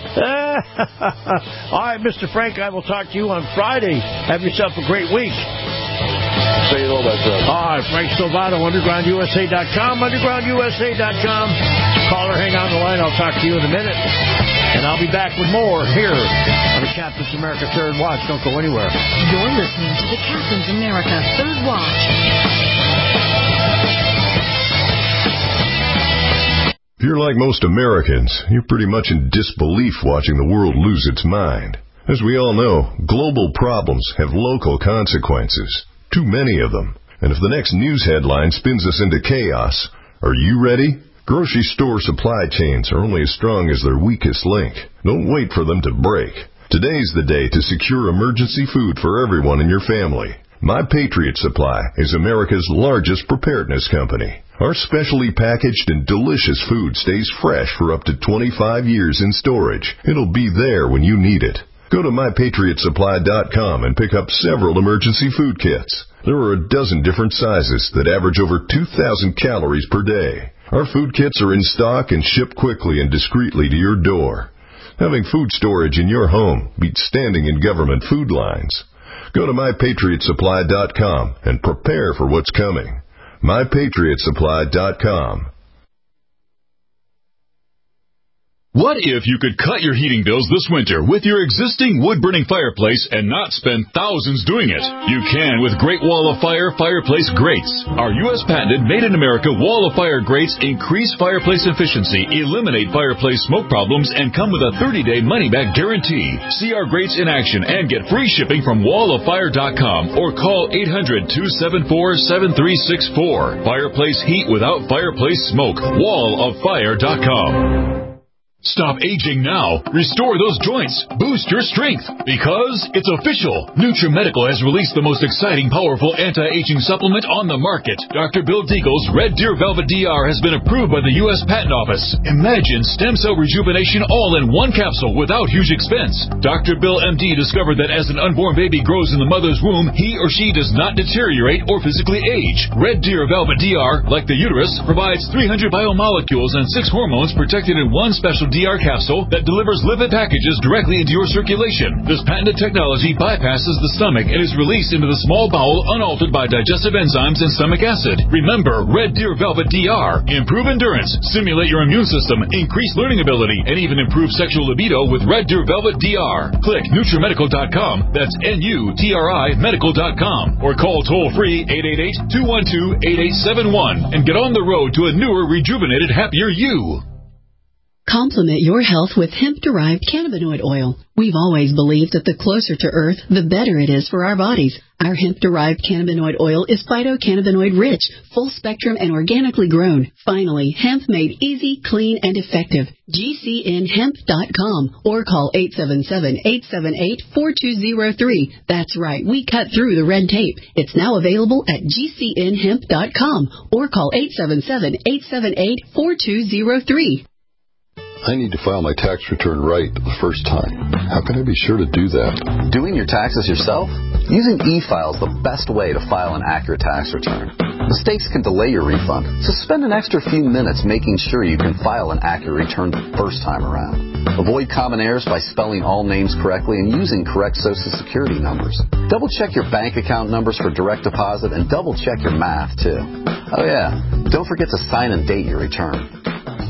All right, Mister Frank, I will talk to you on Friday. Have yourself a great week. Say hello, my friend. All right, Frank Silvato, underground U S A dot com, underground U S A dot com. Caller, hang on the line. I'll talk to you in a minute. And I'll be back with more here on the Captain's America Third Watch. Don't go anywhere. You're listening to the Captain's America Third Watch. If you're like most Americans, you're pretty much in disbelief watching the world lose its mind. As we all know, global problems have local consequences. Too many of them. And if the next news headline spins us into chaos, are you ready? Grocery store supply chains are only as strong as their weakest link. Don't wait for them to break. Today's the day to secure emergency food for everyone in your family. My Patriot Supply is America's largest preparedness company. Our specially packaged and delicious food stays fresh for up to twenty-five years in storage. It'll be there when you need it. Go to my patriot supply dot com and pick up several emergency food kits. There are a dozen different sizes that average over two thousand calories per day. Our food kits are in stock and shipped quickly and discreetly to your door. Having food storage in your home beats standing in government food lines. Go to my patriot supply dot com and prepare for what's coming. my patriot supply dot com. What if you could cut your heating bills this winter with your existing wood-burning fireplace and not spend thousands doing it? You can with Great Wall of Fire fireplace grates. Our U S patented made-in-America Wall of Fire grates increase fireplace efficiency, eliminate fireplace smoke problems, and come with a thirty-day money-back guarantee. See our grates in action and get free shipping from wall of fire dot com or call eight hundred, two seven four, seven three six four. Fireplace heat without fireplace smoke. wall of fire dot com. Stop aging now. Restore those joints. Boost your strength. Because it's official. NutriMedical has released the most exciting, powerful anti-aging supplement on the market. Doctor Bill Deagle's Red Deer Velvet D R has been approved by the U S Patent Office. Imagine stem cell rejuvenation all in one capsule without huge expense. Doctor Bill M D discovered that as an unborn baby grows in the mother's womb, he or she does not deteriorate or physically age. Red Deer Velvet D R, like the uterus, provides three hundred biomolecules and six hormones protected in one special D R capsule that delivers lipid packages directly into your circulation. This patented technology bypasses the stomach and is released into the small bowel unaltered by digestive enzymes and stomach acid. Remember, Red Deer Velvet D R. Improve endurance, stimulate your immune system, increase learning ability, and even improve sexual libido with Red Deer Velvet D R. Click NutriMedical dot com, that's N U T R I medical dot com, or call toll-free eight eight eight, two one two, eight eight seven one and get on the road to a newer, rejuvenated, happier you. Complement your health with hemp-derived cannabinoid oil. We've always believed that the closer to Earth, the better it is for our bodies. Our hemp-derived cannabinoid oil is phytocannabinoid-rich, full-spectrum, and organically grown. Finally, hemp made easy, clean, and effective. G C N hemp dot com or call eight seven seven, eight seven eight, four two zero three. That's right, we cut through the red tape. It's now available at G C N hemp dot com or call eight seven seven, eight seven eight, four two zero three. I need to file my tax return right the first time. How can I be sure to do that? Doing your taxes yourself? Using e-file is the best way to file an accurate tax return. Mistakes can delay your refund, so spend an extra few minutes making sure you can file an accurate return the first time around. Avoid common errors by spelling all names correctly and using correct Social Security numbers. Double-check your bank account numbers for direct deposit and double-check your math, too. Oh, yeah, don't forget to sign and date your return.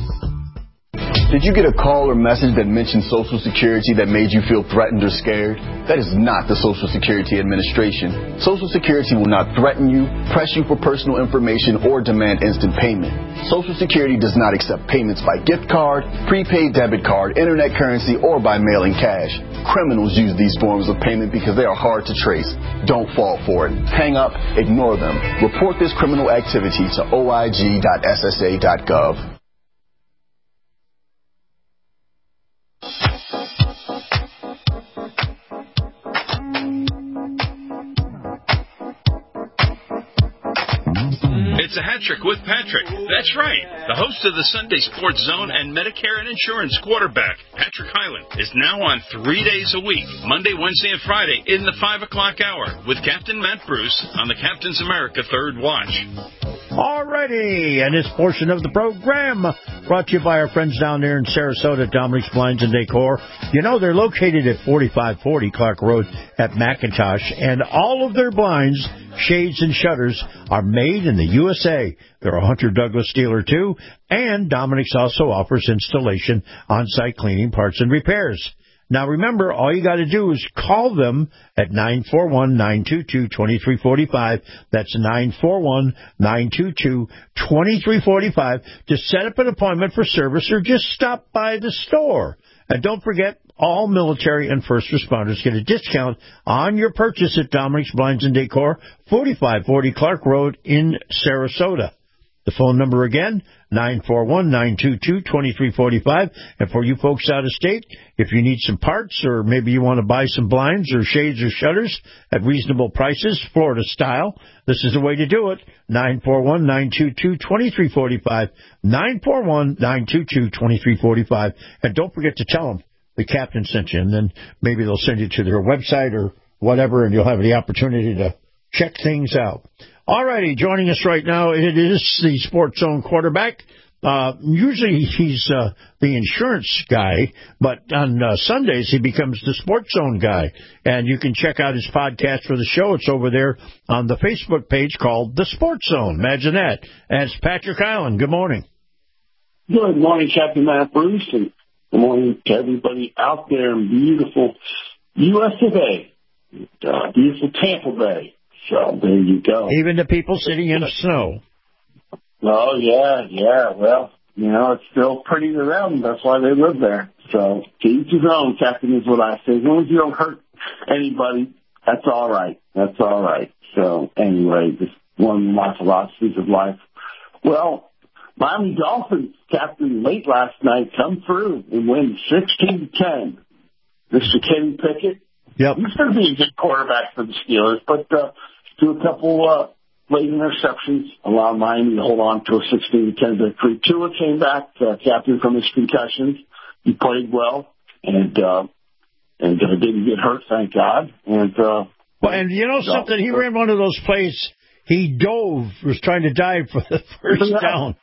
Did you get a call or message that mentioned Social Security that made you feel threatened or scared? That is not the Social Security Administration. Social Security will not threaten you, press you for personal information, or demand instant payment. Social Security does not accept payments by gift card, prepaid debit card, internet currency, or by mailing cash. Criminals use these forms of payment because they are hard to trace. Don't fall for it. Hang up, ignore them. Report this criminal activity to O I G dot S S A dot gov. It's a hat trick with Patrick. That's right. The host of the Sunday Sports Zone and Medicare and Insurance quarterback, Patrick Hyland, is now on three days a week, Monday, Wednesday, and Friday in the five o'clock hour with Captain Matt Bruce on the Captain's America Third Watch. Alrighty, and this portion of the program brought to you by our friends down there in Sarasota, Dominic's Blinds and Decor. You know, they're located at forty-five forty Clark Road at McIntosh, and all of their blinds, shades, and shutters are made in the U S A. They're a Hunter Douglas dealer, too, and Dominic's also offers installation, on-site cleaning, parts, and repairs. Now, remember, all you got to do is call them at nine four one, nine two two, two three four five. That's nine four one, nine two two, two three four five to set up an appointment for service or just stop by the store. And don't forget, all military and first responders get a discount on your purchase at Dominic's Blinds and Decor, forty-five forty Clark Road in Sarasota. The phone number again, nine four one, nine two two, two three four five. And for you folks out of state, if you need some parts or maybe you want to buy some blinds or shades or shutters at reasonable prices, Florida style, this is the way to do it. nine four one, nine two two, two three four five, nine four one, nine two two, two three four five. And don't forget to tell them the captain sent you, and then maybe they'll send you to their website or whatever, and you'll have the opportunity to check things out. All righty, joining us right now, it is the Sports Zone quarterback. Uh, usually he's uh, the insurance guy, but on uh, Sundays he becomes the Sports Zone guy. And you can check out his podcast for the show. It's over there on the Facebook page called The Sports Zone. Imagine that. And it's Patrick Hyland. Good morning. Good morning, Captain Matt Bruce. And Good morning to everybody out there in beautiful U S of A, uh, beautiful Tampa Bay. So there you go. Even the people sitting in the snow. Oh, yeah, yeah. Well, you know, it's still pretty to them. That's why they live there. So to each his own, Captain, is what I say. As long as you don't hurt anybody, that's all right. That's all right. So anyway, just one of my philosophies of life. Well, Miami Dolphins, Captain, late last night, come through and win sixteen to ten. Mister Kenny Pickett. Yep. He's going to be a good quarterback for the Steelers, but uh, threw a couple uh, late interceptions, allowed Miami to hold on to a sixteen to ten victory. Tua came back, uh, Captain, from his concussions. He played well and uh, and uh, didn't get hurt, thank God. And uh, well, and you know something? He ran one of those plays. He dove, was trying to dive for the first down.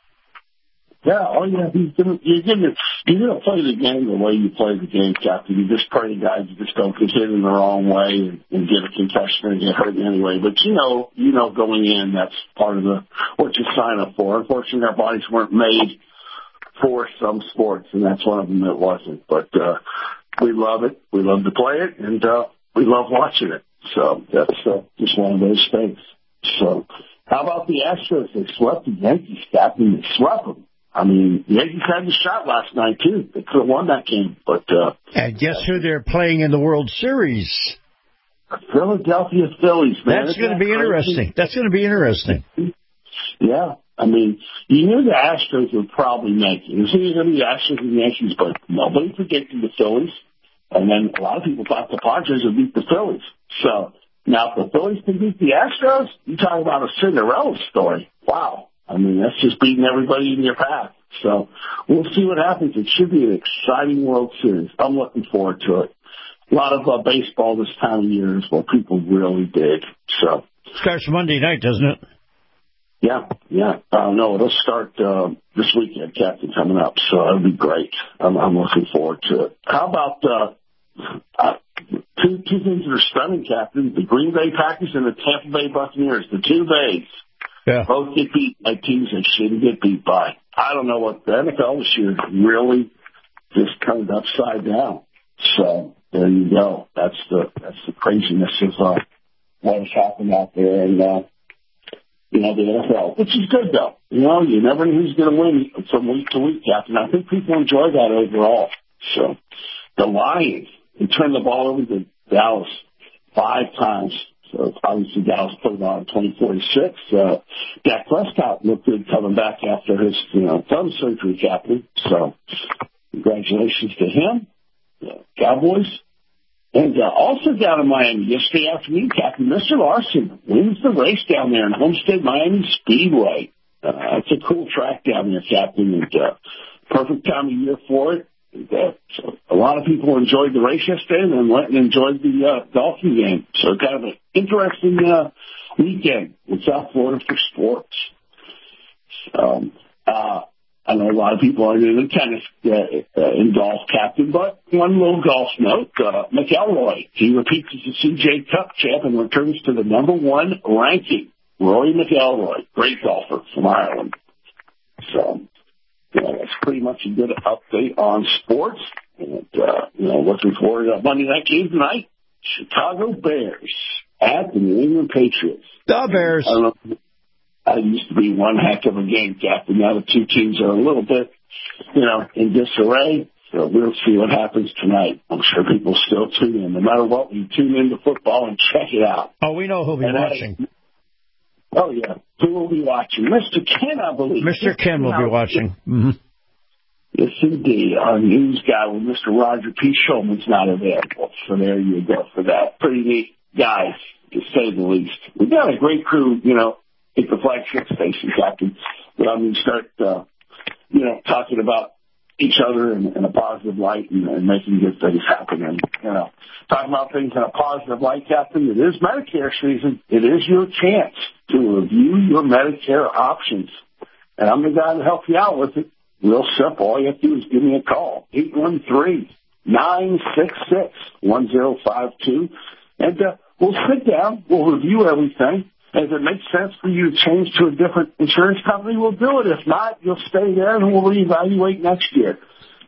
Yeah, oh yeah, he's gonna, you're gonna, you're gonna play the game the way you play the game, Captain. You just pray to guys you just don't get hit in the wrong way and, and get a concussion and get hurt anyway. But you know, you know, going in, that's part of the what you sign up for. Unfortunately, our bodies weren't made for some sports, and that's one of them that wasn't. But uh, we love it. We love to play it, and uh, we love watching it. So that's uh, just one of those things. So how about the Astros? They swept the Yankees, Captain. They swept them. I mean, the Yankees had the shot last night, too. They could have won that game. But uh, and guess who they're playing in the World Series? Philadelphia Phillies, man. That's going to be interesting. That's going to be interesting. Yeah. I mean, you knew the Astros would probably make it. It was either going to be the Astros and the Yankees, but nobody predicted the Phillies. And then a lot of people thought the Padres would beat the Phillies. So now if the Phillies can beat the Astros, you talk about a Cinderella story. Wow. I mean, that's just beating everybody in your path. So we'll see what happens. It should be an exciting World Series. I'm looking forward to it. A lot of uh, baseball this time of year is what people really dig. So starts Monday night, doesn't it? Yeah, yeah. Uh, no, it'll start uh, this weekend, Captain, coming up. So it'll be great. I'm, I'm looking forward to it. How about uh, uh, two two things that are stunning, Captain? The Green Bay Packers and the Tampa Bay Buccaneers. The two Bays. Yeah. Both get beat by teams they shouldn't get beat by. I don't know what the N F L this year really just turned upside down. So there you go. That's the that's the craziness of uh, what has happened out there, and uh, you know the N F L, which is good though. You know, you never know who's going to win from week to week, Captain. I think people enjoy that overall. So the Lions, they turned the ball over to Dallas five times. So obviously Dallas put it on twenty-four to six. Uh, Dak Prescott looked good coming back after his, you know, thumb surgery, Captain. So congratulations to him, uh, Cowboys. And uh, also down in Miami yesterday afternoon, Captain, Mister Larson wins the race down there in Homestead Miami Speedway. Uh, it's a cool track down there, Captain, and uh, perfect time of year for it. And, uh, so a lot of people enjoyed the race yesterday and then went and enjoyed the uh, golfing game. So kind of an interesting uh, weekend in South Florida for sports. Um, uh, I know a lot of people are into tennis uh, uh, in golf, Captain, but one little golf note, uh, McIlroy, he repeats as the C J Cup champ and returns to the number one ranking. Rory McIlroy, great golfer from Ireland. So, you know, that's pretty much a good update on sports. And, uh, you know, looking forward to Monday night game tonight. Chicago Bears at the New England Patriots. The Bears. I don't know. That used to be one heck of a game, Captain. Now the two teams are a little bit, you know, in disarray. So we'll see what happens tonight. I'm sure people still tune in. No matter what, we tune into football and check it out. Oh, we know who'll be and watching. I, oh, yeah. Who will be watching? Mister Ken, I believe. Mister Ken will be watching. Mm-hmm. Yes, indeed. Our news guy with Mister Roger P. Shulman's not available. So there you go for that. Pretty neat guys, to say the least. We've got a great crew, you know, at the flagship station, Captain. But I'm going to start, uh, you know, talking about each other in, in a positive light and, and making good things happen. And, you know, talking about things in a positive light, Captain, it is Medicare season. It is your chance to review your Medicare options. And I'm the guy to help you out with it. Real simple. All you have to do is give me a call. eight one three, nine six six, one zero five two. And uh, we'll sit down. We'll review everything. If it makes sense for you to change to a different insurance company, we'll do it. If not, you'll stay there and we'll reevaluate next year.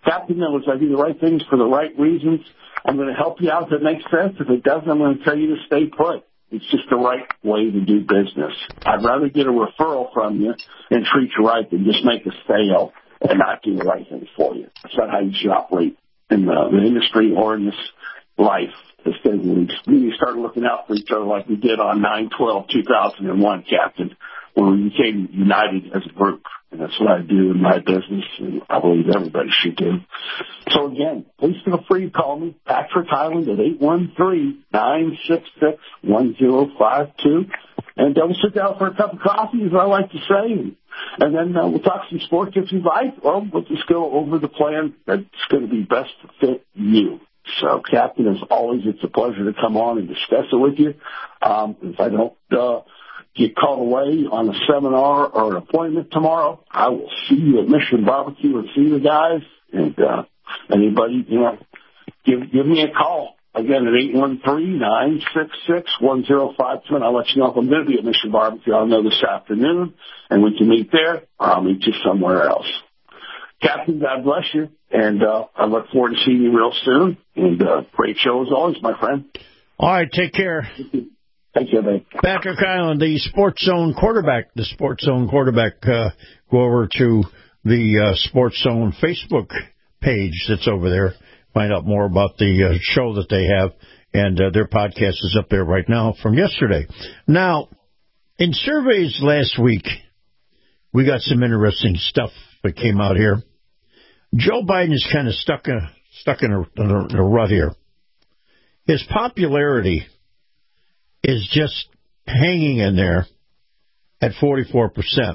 Captain Mills, I do the right things for the right reasons. I'm going to help you out if it makes sense. If it doesn't, I'm going to tell you to stay put. It's just the right way to do business. I'd rather get a referral from you and treat you right than just make a sale and not do the right thing for you. That's not how you should operate in the, the industry or in this life. We need to start looking out for each other like we did on nine twelve two thousand one, Captain, when we became united as a group. And that's what I do in my business, and I believe everybody should do. So, again, please feel free to call me, Patrick Highland, at eight one three, nine six six, one zero five two. And uh, we'll sit down for a cup of coffee, as I like to say, and, and then uh, we'll talk some sports if you'd like, or we'll just go over the plan that's going to be best to fit you. So, Captain, as always, it's a pleasure to come on and discuss it with you. Um, if I don't uh, get called away on a seminar or an appointment tomorrow, I will see you at Mission Barbecue and see the guys. And uh, anybody, you know, give give me a call. Again, at eight one three, nine six six, one zero five two, and I'll let you know if I'm going to be at Mission Barbecue. I'll know this afternoon, and we can meet there, or I'll meet you somewhere else. Captain, God bless you, and uh, I look forward to seeing you real soon. And uh, great show as always, my friend. All right, take care. Thank you, man. Patrick Highland, the Sports Zone quarterback. The Sports Zone quarterback. Uh, go over to the uh, Sports Zone Facebook page that's over there. Find out more about the uh, show that they have, and uh, their podcast is up there right now from yesterday. Now, in surveys last week, we got some interesting stuff that came out here. Joe Biden is kind of stuck in, stuck in a, in a, in a rut here. His popularity is just hanging in there at forty-four percent.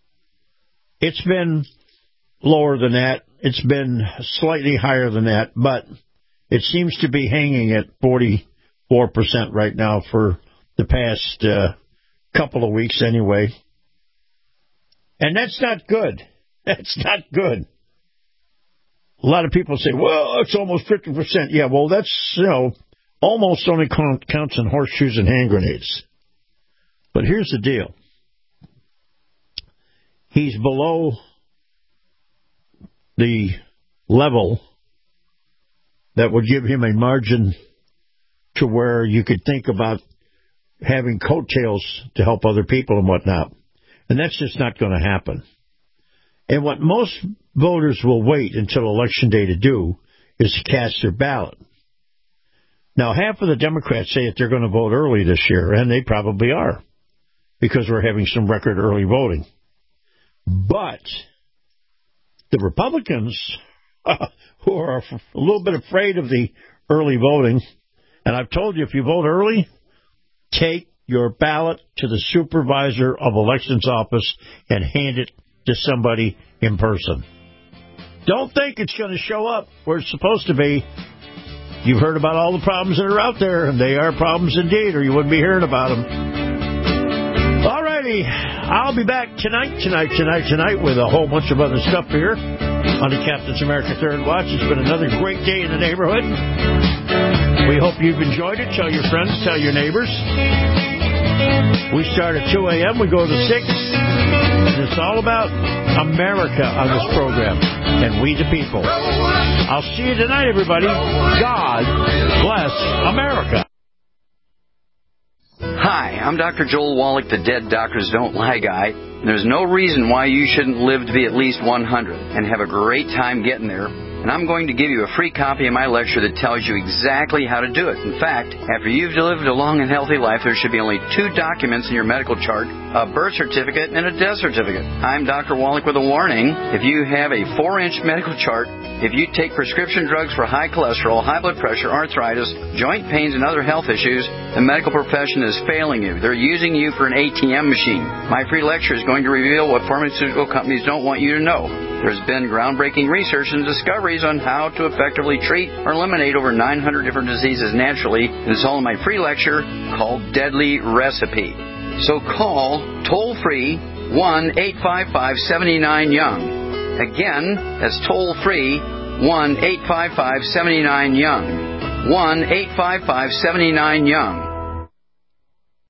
It's been lower than that. It's been slightly higher than that, but it seems to be hanging at forty-four percent right now for the past uh, couple of weeks anyway. And that's not good. That's not good. A lot of people say, well, it's almost fifty percent. Yeah, well, that's, you know, almost only count, counts in horseshoes and hand grenades. But here's the deal. He's below the level that would give him a margin to where you could think about having coattails to help other people and whatnot. And that's just not going to happen. And what most voters will wait until Election Day to do is to cast their ballot. Now, half of the Democrats say that they're going to vote early this year, and they probably are, because we're having some record early voting. But the Republicans, uh, who are a little bit afraid of the early voting, and I've told you, if you vote early, take your ballot to the supervisor of elections office and hand it to somebody in person. Don't think it's going to show up where it's supposed to be. You've heard about all the problems that are out there, and they are problems indeed, or you wouldn't be hearing about them. All righty. I'll be back tonight, tonight, tonight, tonight with a whole bunch of other stuff here on the Captain's America Third Watch. It's been another great day in the neighborhood. We hope you've enjoyed it. Tell your friends, tell your neighbors. We start at two a.m., we go to six. And it's all about America on this program, and we the people. I'll see you tonight, everybody. God bless America. Hi, I'm Doctor Joel Wallach, the Dead Doctors Don't Lie guy. There's no reason why you shouldn't live to be at least one hundred and have a great time getting there. And I'm going to give you a free copy of my lecture that tells you exactly how to do it. In fact, after you've lived a long and healthy life, there should be only two documents in your medical chart, a birth certificate and a death certificate. I'm Doctor Wallach with a warning. If you have a four-inch medical chart, if you take prescription drugs for high cholesterol, high blood pressure, arthritis, joint pains, and other health issues, the medical profession is failing you. They're using you for an A T M machine. My free lecture is going to reveal what pharmaceutical companies don't want you to know. There's been groundbreaking research and discoveries on how to effectively treat or eliminate over nine hundred different diseases naturally. And it's all in my free lecture called Deadly Recipe. So call toll-free one eight five five, seven nine, young. Again, that's toll-free one eight five five, seven nine, young. one eight five five, seven nine, young.